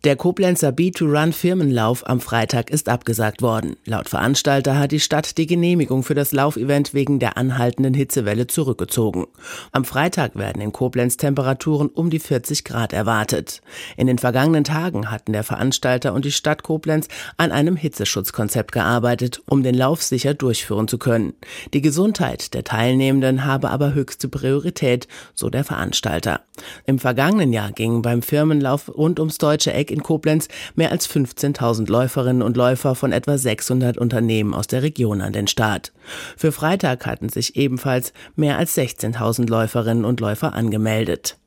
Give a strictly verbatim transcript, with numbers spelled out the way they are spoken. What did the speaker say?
Der Koblenzer Bee to Run Firmenlauf am Freitag ist abgesagt worden. Laut Veranstalter hat die Stadt die Genehmigung für das Laufevent wegen der anhaltenden Hitzewelle zurückgezogen. Am Freitag werden in Koblenz Temperaturen um die vierzig Grad erwartet. In den vergangenen Tagen hatten der Veranstalter und die Stadt Koblenz an einem Hitzeschutzkonzept gearbeitet, um den Lauf sicher durchführen zu können. Die Gesundheit der Teilnehmenden habe aber höchste Priorität, so der Veranstalter. Im vergangenen Jahr gingen beim Firmenlauf rund ums Deutsche Eck in Koblenz mehr als fünfzehntausend Läuferinnen und Läufer von etwa sechshundert Unternehmen aus der Region an den Start. Für Freitag hatten sich ebenfalls mehr als sechzehntausend Läuferinnen und Läufer angemeldet.